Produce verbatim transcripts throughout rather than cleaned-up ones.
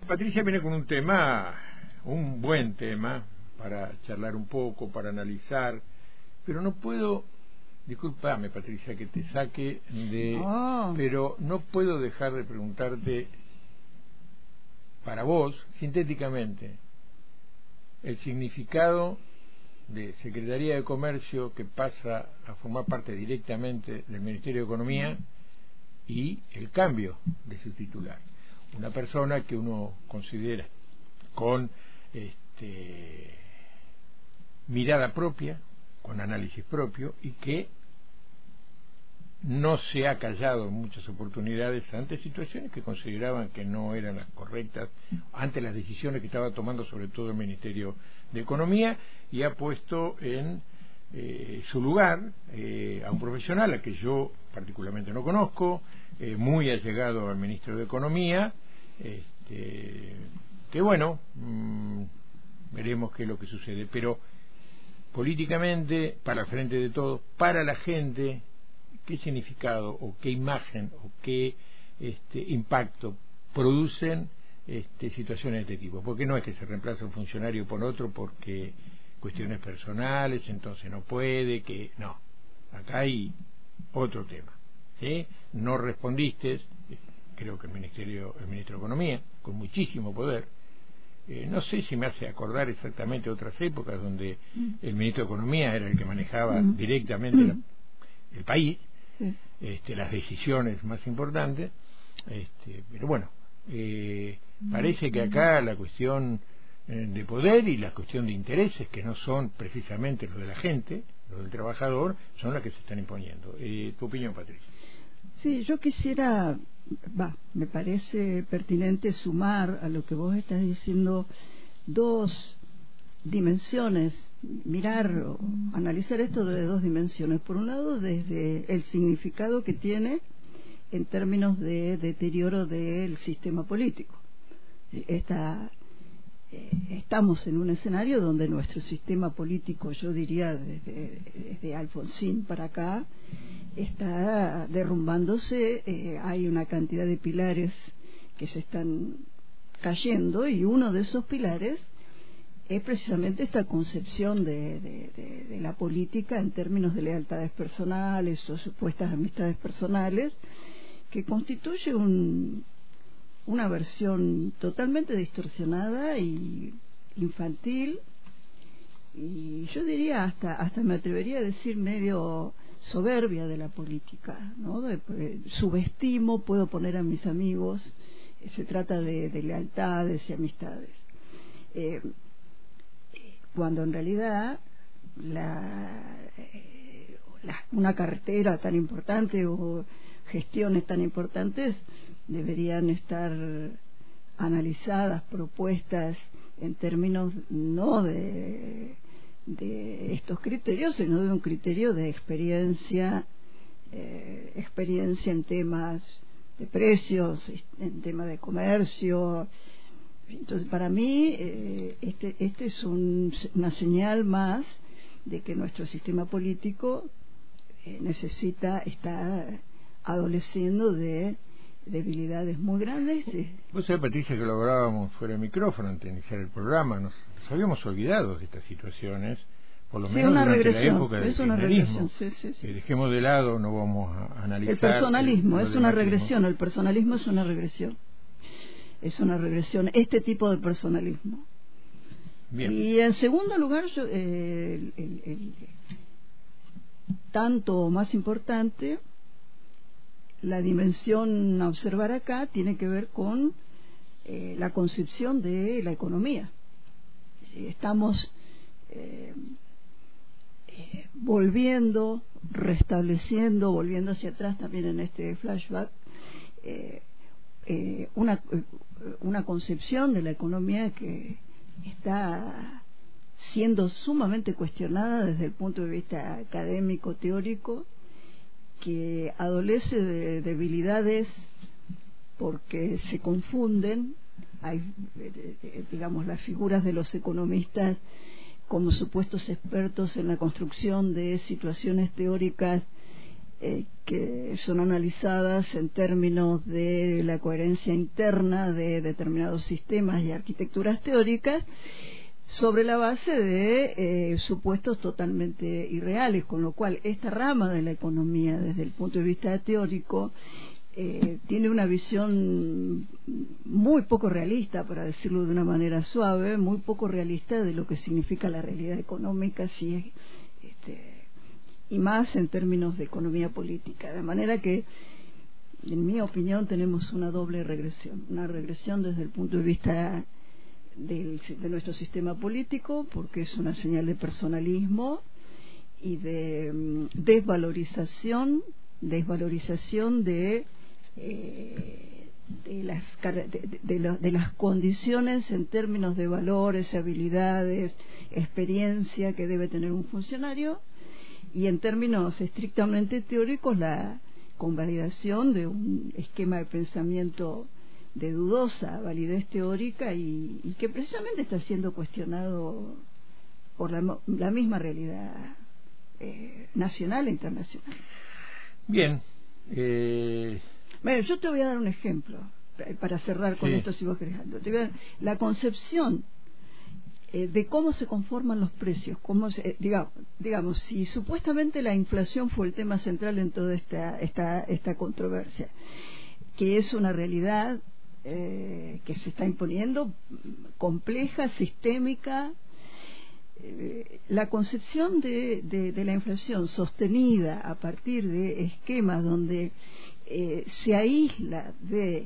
Patricia viene con un tema, un buen tema, para charlar un poco, para analizar, pero no puedo, discúlpame Patricia que te saque de... Oh. Pero no puedo dejar de preguntarte, para vos, sintéticamente, el significado de Secretaría de Comercio que pasa a formar parte directamente del Ministerio de Economía y el cambio de su titular. Una persona que uno considera con este, mirada propia, con análisis propio, y que no se ha callado en muchas oportunidades ante situaciones que consideraban que no eran las correctas, ante las decisiones que estaba tomando sobre todo el Ministerio de Economía, y ha puesto en eh, su lugar eh, a un profesional a que yo particularmente no conozco, eh, muy allegado al Ministro de Economía, este, que bueno, mmm, veremos qué es lo que sucede, pero políticamente, para el frente de todos, para la gente, qué significado o qué imagen o qué este, impacto producen este, situaciones de este tipo, porque no es que se reemplace un funcionario por otro porque cuestiones personales, entonces no puede, que no, acá hay otro tema, ¿sí? No respondiste, creo que el Ministerio, el Ministro de Economía, con muchísimo poder, eh, no sé si me hace acordar exactamente otras épocas donde el Ministro de Economía era el que manejaba mm. directamente la, el país, sí. este, las decisiones más importantes, este, pero bueno, eh, parece que acá la cuestión eh, de poder y la cuestión de intereses, que no son precisamente los de la gente, los del trabajador, son las que se están imponiendo. Eh, ¿Tu opinión, Patricia? Sí, yo quisiera, va, me parece pertinente sumar a lo que vos estás diciendo dos dimensiones, mirar o analizar esto de dos dimensiones. Por un lado, desde el significado que tiene en términos de deterioro del sistema político. Esta, eh, estamos en un escenario donde nuestro sistema político, yo diría desde, desde Alfonsín para acá, está derrumbándose, eh, hay una cantidad de pilares que se están cayendo, y uno de esos pilares es precisamente esta concepción de, de, de, de la política en términos de lealtades personales o supuestas amistades personales, que constituye un, una versión totalmente distorsionada y infantil, y yo diría hasta hasta me atrevería a decir medio soberbia de la política, ¿no? De, de, subestimo, puedo poner a mis amigos, eh, se trata de, de lealtades y amistades, eh, cuando en realidad la, eh, la, una carretera tan importante o gestiones tan importantes deberían estar analizadas, propuestas en términos no de de estos criterios, sino de un criterio de experiencia, eh, experiencia en temas de precios, en temas de comercio. Entonces, para mí, eh, este, este es un, una señal más de que nuestro sistema político eh, necesita, está adoleciendo de debilidades muy grandes. Eh. Vos sabés, Patricia, que lo hablábamos fuera de micrófono antes de iniciar el programa, nos, nos habíamos olvidado de estas situaciones, por lo sí, menos una durante regresión, la época del es una kirchnerismo. regresión, sí, sí, sí. Eh, dejemos de lado, no vamos a analizar... El personalismo el es una regresión, el personalismo es una regresión. Es una regresión, este tipo de personalismo. Bien. Y en segundo lugar, yo, eh, el, el, el, tanto o más importante, la dimensión a observar acá tiene que ver con eh, la concepción de la economía. Estamos eh, eh, volviendo, restableciendo, volviendo hacia atrás también en este flashback, eh, eh, una, una concepción de la economía que está siendo sumamente cuestionada desde el punto de vista académico, teórico, que adolece de debilidades porque se confunden, hay, digamos, las figuras de los economistas como supuestos expertos en la construcción de situaciones teóricas eh, que son analizadas en términos de la coherencia interna de determinados sistemas y arquitecturas teóricas, sobre la base de eh, supuestos totalmente irreales, con lo cual esta rama de la economía, desde el punto de vista teórico, eh, tiene una visión muy poco realista, para decirlo de una manera suave, muy poco realista de lo que significa la realidad económica, si es, este, y más en términos de economía política. De manera que, en mi opinión, tenemos una doble regresión, una regresión desde el punto de vista Del, de nuestro sistema político, porque es una señal de personalismo y de um, desvalorización desvalorización de eh, de las de, de, de, de las condiciones en términos de valores, habilidades, experiencia que debe tener un funcionario, y en términos estrictamente teóricos la convalidación de un esquema de pensamiento de dudosa validez teórica y, y que precisamente está siendo cuestionado por la, la misma realidad eh, nacional e internacional. Bien. Eh... Bueno, yo te voy a dar un ejemplo para cerrar con sí. esto, si vos querés. Te voy a dar la concepción eh, de cómo se conforman los precios, cómo se, eh, digamos, digamos, si supuestamente la inflación fue el tema central en toda esta, esta, esta controversia, que es una realidad Eh, que se está imponiendo, compleja, sistémica. Eh, la concepción de, de, de la inflación sostenida a partir de esquemas donde eh, se aísla de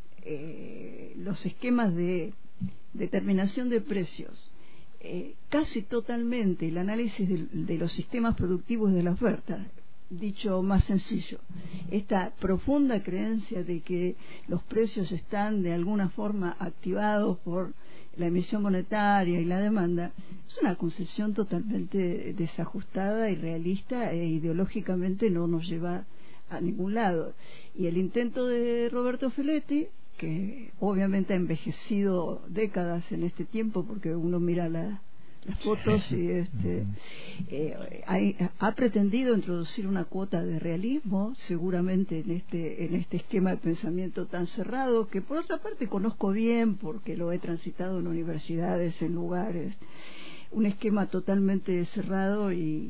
eh, los esquemas de determinación de precios eh, casi totalmente el análisis de, de los sistemas productivos de la oferta. Dicho más sencillo, esta profunda creencia de que los precios están de alguna forma activados por la emisión monetaria y la demanda es una concepción totalmente desajustada, irrealista e ideológicamente no nos lleva a ningún lado. Y el intento de Roberto Feletti, que obviamente ha envejecido décadas en este tiempo, porque uno mira la las fotos y este eh, ha, ha pretendido introducir una cuota de realismo seguramente en este en este esquema de pensamiento tan cerrado, que por otra parte conozco bien porque lo he transitado en universidades, en lugares, un esquema totalmente cerrado y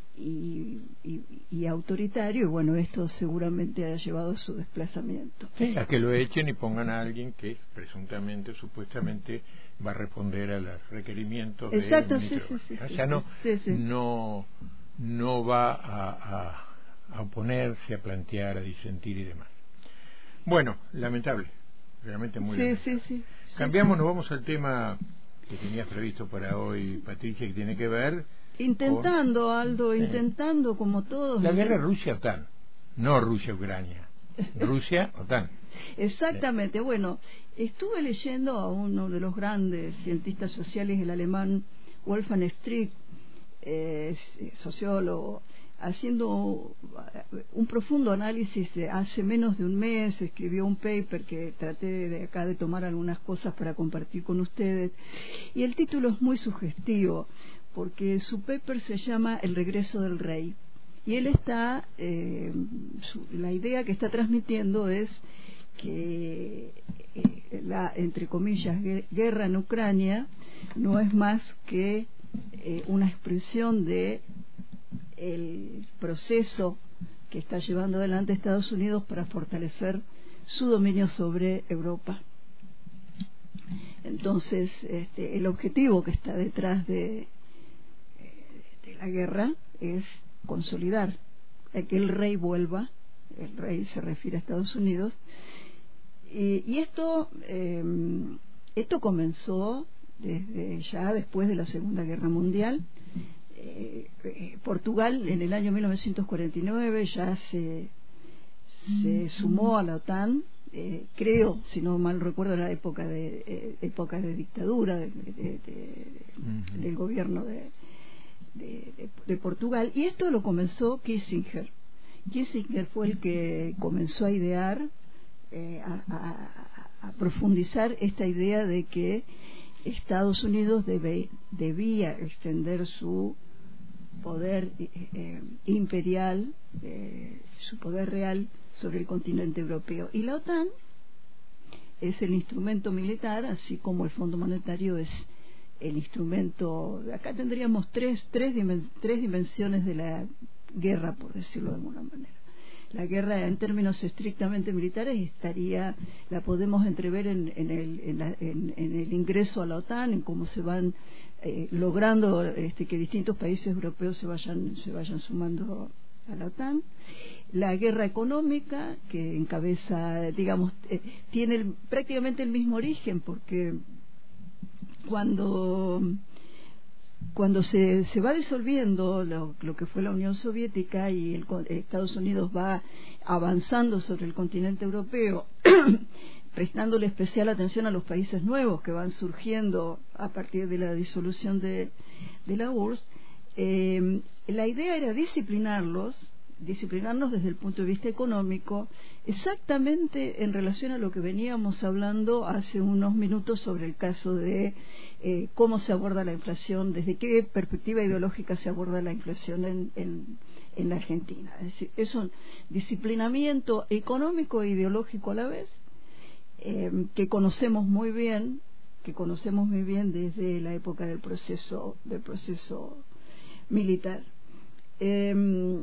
y, y, y autoritario, y bueno, esto seguramente ha llevado a su desplazamiento. Sí, a que lo echen y pongan a alguien que presuntamente, supuestamente va a responder a los requerimientos. Exacto, de sí, sí, sí, o sí, sea, no, sí, sí. no no va a, a, a oponerse, a plantear, a disentir y demás. Bueno, lamentable, realmente muy sí, lamentable. Sí, sí, Cambiamos, sí, nos vamos al tema que tenías previsto para hoy, Patricia, que tiene que ver intentando, con... Aldo, sí. intentando como todos. La guerra Rusia-OTAN, no Rusia-Ucrania. Rusia-OTAN. Exactamente. Bueno, estuve leyendo a uno de los grandes cientistas sociales, el alemán Wolfgang Strick, eh, sociólogo, haciendo un profundo análisis. Hace menos de un mes escribió un paper que traté de acá de tomar algunas cosas para compartir con ustedes, y el título es muy sugestivo porque su paper se llama El regreso del rey, y él está eh, su, la idea que está transmitiendo es que eh, la, entre comillas, guerra en Ucrania no es más que eh, una expresión de el proceso que está llevando adelante Estados Unidos para fortalecer su dominio sobre Europa. Entonces, este, el objetivo que está detrás de, de la guerra es consolidar que el rey vuelva. El rey se refiere a Estados Unidos, y, y esto eh, esto comenzó desde ya después de la Segunda Guerra Mundial. eh, eh, Portugal en el año mil novecientos cuarenta y nueve ya se se sumó a la OTAN, eh, creo, si no mal recuerdo, en la época de eh, época de dictadura de, de, de, de, uh-huh. del gobierno de, de, de, de Portugal, y esto lo comenzó Kissinger. Kissinger fue el que comenzó a idear, eh, a, a, a profundizar esta idea de que Estados Unidos debe, debía extender su poder eh, imperial, eh, su poder real sobre el continente europeo. Y la OTAN es el instrumento militar, así como el Fondo Monetario es el instrumento. Acá tendríamos tres, tres, dimen, tres dimensiones de la guerra, por decirlo de alguna manera. La guerra en términos estrictamente militares estaría, la podemos entrever en, en, el, en, la, en, en el ingreso a la OTAN, en cómo se van eh, logrando este, que distintos países europeos se vayan, se vayan sumando a la OTAN. La guerra económica, que encabeza, digamos, eh, tiene el, prácticamente el mismo origen, porque cuando cuando se, se va disolviendo lo, lo que fue la Unión Soviética y el, Estados Unidos va avanzando sobre el continente europeo, prestándole especial atención a los países nuevos que van surgiendo a partir de la disolución de, de la U R S S, eh, la idea era disciplinarlos, disciplinarnos desde el punto de vista económico, exactamente en relación a lo que veníamos hablando hace unos minutos sobre el caso de eh, cómo se aborda la inflación, desde qué perspectiva ideológica se aborda la inflación en, en, en la Argentina. Es decir, es un disciplinamiento económico e ideológico a la vez, eh, que conocemos muy bien, que conocemos muy bien desde la época del proceso, del proceso militar. Eh,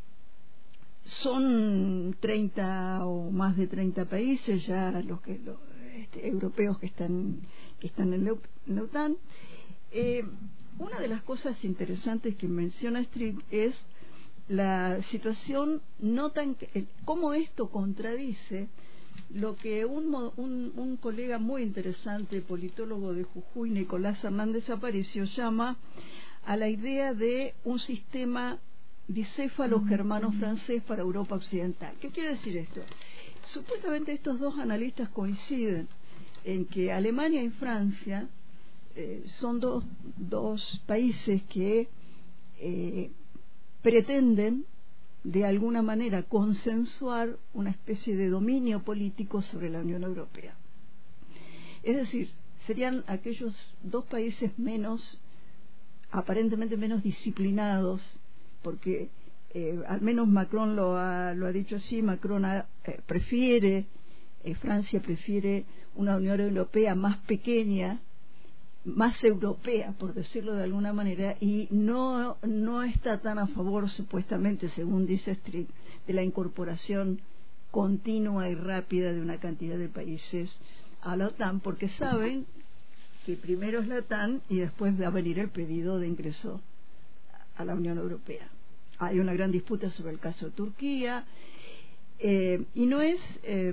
Son treinta o más de treinta países ya los que los, este, europeos que están que están en la, en la OTAN. Eh, una de las cosas interesantes que menciona Strick es la situación no tan eh, cómo esto contradice lo que un, un, un colega muy interesante, politólogo de Jujuy, Nicolás Hernández Aparicio, llama a la idea de un sistema bicéfalo germano-francés para Europa Occidental. ¿Qué quiere decir esto? Supuestamente estos dos analistas coinciden en que Alemania y Francia eh, son dos, dos países que eh, pretenden de alguna manera consensuar una especie de dominio político sobre la Unión Europea. Es decir, serían aquellos dos países menos, aparentemente menos disciplinados, porque eh, al menos Macron lo ha, lo ha dicho así. Macron ha, eh, prefiere, eh, Francia prefiere una Unión Europea más pequeña, más europea, por decirlo de alguna manera, y no, no está tan a favor, supuestamente, según dice Strick, de la incorporación continua y rápida de una cantidad de países a la OTAN, porque saben que primero es la OTAN y después va a venir el pedido de ingreso a la Unión Europea. Hay una gran disputa sobre el caso de Turquía, eh, y no es eh,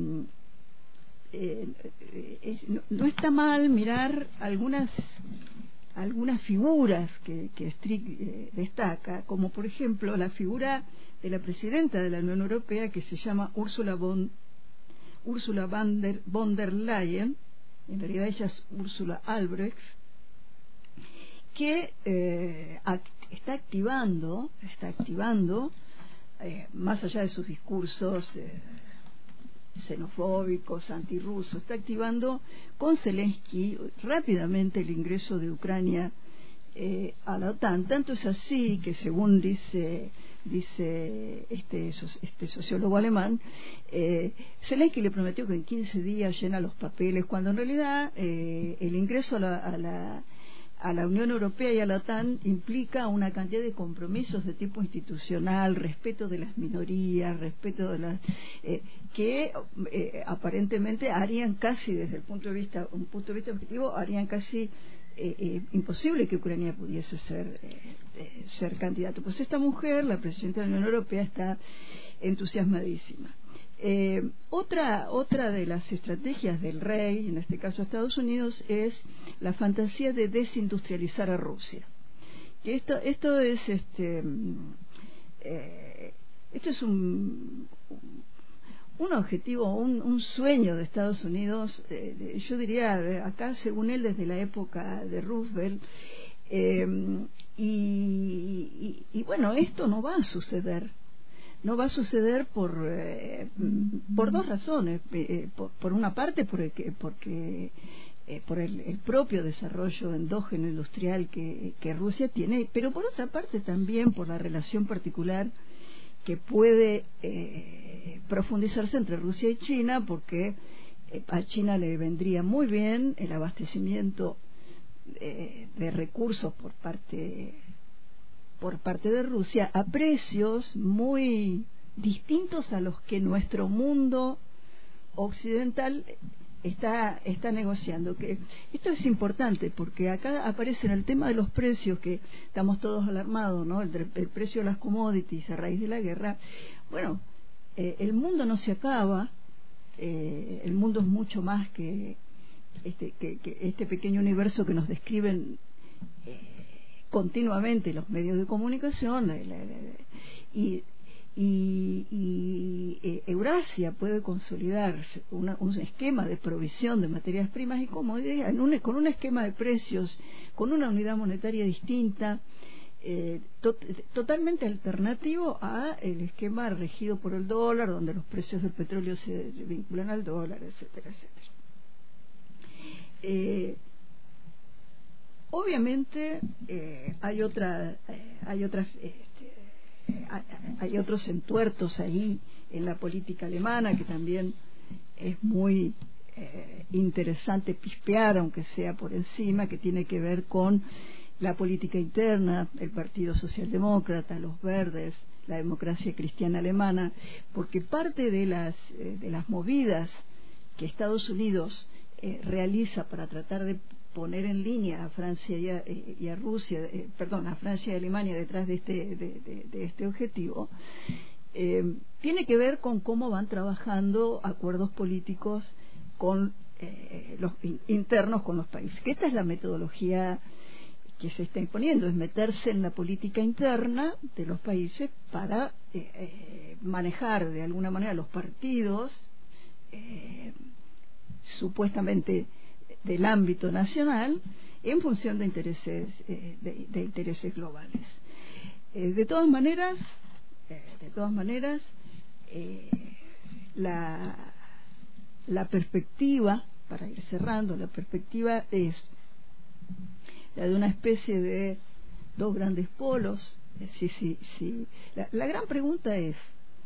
eh, eh, no, no está mal mirar algunas algunas figuras que, que Strick eh, destaca, como por ejemplo la figura de la presidenta de la Unión Europea, que se llama Ursula von Ursula von der, von der Leyen. En realidad ella es Ursula Albrecht, que eh, act, está activando, está activando, eh, más allá de sus discursos eh, xenofóbicos, antirrusos, está activando con Zelensky rápidamente el ingreso de Ucrania eh, a la OTAN. Tanto es así que, según dice dice este, este sociólogo alemán, eh, Zelensky le prometió que en quince días llena los papeles, cuando en realidad eh, el ingreso a la, a la a la Unión Europea y a la OTAN implica una cantidad de compromisos de tipo institucional, respeto de las minorías, respeto de las eh, que eh, aparentemente harían casi, desde el punto de vista un punto de vista objetivo, harían casi eh, eh, imposible que Ucrania pudiese ser eh, eh, ser candidato. Pues esta mujer, la presidenta de la Unión Europea, está entusiasmadísima. Eh, otra otra de las estrategias del rey, en este caso Estados Unidos, es la fantasía de desindustrializar a Rusia. Que esto esto es este eh, esto es un un objetivo, un, un sueño de Estados Unidos. Eh, de, yo diría acá, según él, desde la época de Roosevelt. Eh, y, y, y bueno, esto no va a suceder. No va a suceder por eh, por dos razones. Eh, por, por una parte, porque, porque eh, por el, el propio desarrollo endógeno industrial que, que Rusia tiene, pero por otra parte también por la relación particular que puede eh, profundizarse entre Rusia y China, porque eh, a China le vendría muy bien el abastecimiento eh, de recursos por parte por parte de Rusia a precios muy distintos a los que nuestro mundo occidental está está negociando. Que esto es importante porque acá aparece en el tema de los precios, que estamos todos alarmados, ¿no? El, el precio de las commodities a raíz de la guerra. Bueno, eh, el mundo no se acaba, eh, el mundo es mucho más que este que, que este pequeño universo que nos describen eh, continuamente los medios de comunicación, la, la, la, y Y, y eh, Eurasia puede consolidar una, un esquema de provisión de materias primas y commodities en un, con un esquema de precios, con una unidad monetaria distinta, eh, to, totalmente alternativo a el esquema regido por el dólar, donde los precios del petróleo se vinculan al dólar, etcétera, etcétera. Eh, obviamente eh, hay otra, eh, hay otras eh, hay otros entuertos ahí en la política alemana que también es muy eh, interesante pispear, aunque sea por encima, que tiene que ver con la política interna, el Partido Socialdemócrata, los Verdes, la democracia cristiana alemana, porque parte de las eh, de las movidas que Estados Unidos eh, realiza para tratar de poner en línea a Francia y a, y a Rusia, eh, perdón, a Francia y a Alemania detrás de este de, de, de este objetivo, eh, tiene que ver con cómo van trabajando acuerdos políticos con eh, los in, internos con los países. Que esta es la metodología que se está imponiendo, es meterse en la política interna de los países para eh, eh, manejar de alguna manera los partidos eh, supuestamente del ámbito nacional en función de intereses eh, de, de intereses globales. Eh, de todas maneras, eh, de todas maneras, eh, la la perspectiva, para ir cerrando, la perspectiva es la de una especie de dos grandes polos. Eh, sí, sí, sí. La, la gran pregunta es,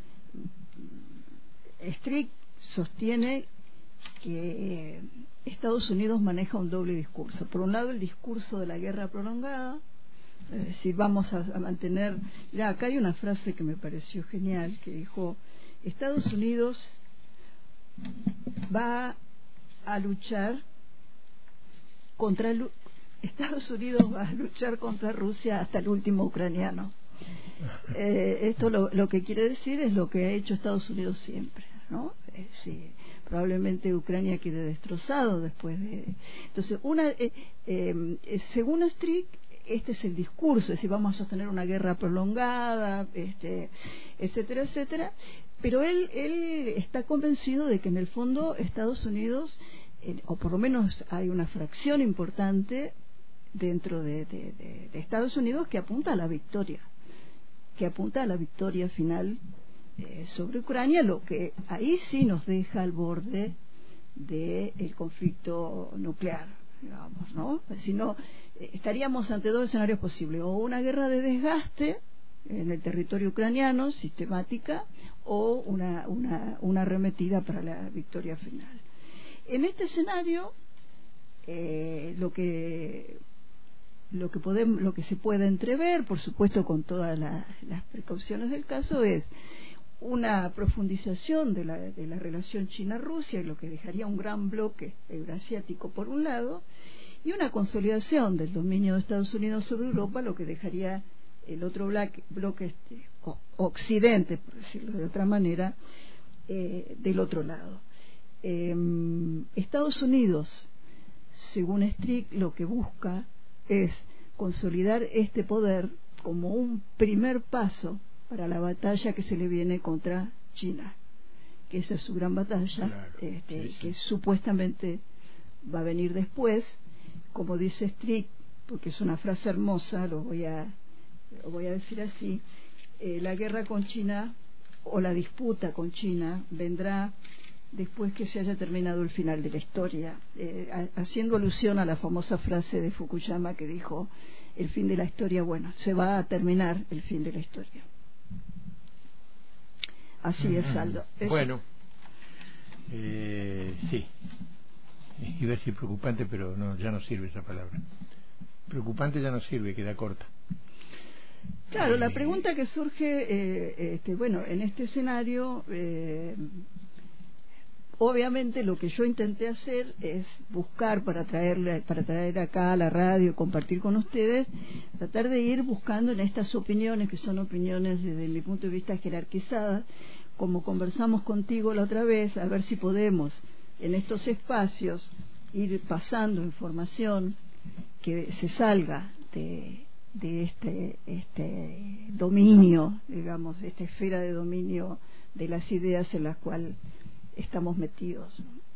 Strick sostiene que Estados Unidos maneja un doble discurso. Por un lado, el discurso de la guerra prolongada, es decir, vamos a, a mantener... Mirá, acá hay una frase que me pareció genial, que dijo, Estados Unidos va a luchar contra... Estados Unidos va a luchar contra Rusia hasta el último ucraniano. Eh, esto lo, lo que quiere decir es lo que ha hecho Estados Unidos siempre, ¿no? Eh, sí. Probablemente Ucrania quede destrozado después de... Entonces, una eh, eh, según Strick, este es el discurso, es decir, vamos a sostener una guerra prolongada, este, etcétera, etcétera, pero él, él está convencido de que en el fondo Estados Unidos, eh, o por lo menos hay una fracción importante dentro de, de, de, de Estados Unidos que apunta a la victoria, que apunta a la victoria final Eh, sobre Ucrania, lo que ahí sí nos deja al borde del conflicto nuclear, digamos, ¿no? Si no, eh, estaríamos ante dos escenarios posibles, o una guerra de desgaste en el territorio ucraniano, sistemática, o una, una, una arremetida para la victoria final. En este escenario, eh, lo que lo que podemos, lo que se puede entrever, por supuesto con todas la, las precauciones del caso, es una profundización de la, de la relación China-Rusia, lo que dejaría un gran bloque euroasiático por un lado, y una consolidación del dominio de Estados Unidos sobre Europa, lo que dejaría el otro bloque, bloque este, o, occidente, por decirlo de otra manera, eh, del otro lado. Eh, Estados Unidos, según Strick, lo que busca es consolidar este poder como un primer paso para la batalla que se le viene contra China, que esa es su gran batalla, claro, este, sí, sí. que supuestamente va a venir después, como dice Strick, porque es una frase hermosa, lo voy a, lo voy a decir así, eh, la guerra con China o la disputa con China vendrá después que se haya terminado el final de la historia, eh, a, haciendo alusión a la famosa frase de Fukuyama que dijo: el fin de la historia, bueno, se va a terminar el fin de la historia. Así es, Aldo. Eso. Bueno, eh, sí, iba a decir preocupante, pero no, ya no sirve esa palabra. Preocupante ya no sirve, queda corta. Claro, eh, la pregunta que surge, eh, este, bueno, en este escenario, eh, obviamente lo que yo intenté hacer es buscar para traerle, para traer acá a la radio, compartir con ustedes, tratar de ir buscando en estas opiniones, que son opiniones desde mi punto de vista jerarquizadas, como conversamos contigo la otra vez, a ver si podemos en estos espacios ir pasando información que se salga de, de este, este dominio, digamos, esta esfera de dominio de las ideas en las cuales estamos metidos, ¿no?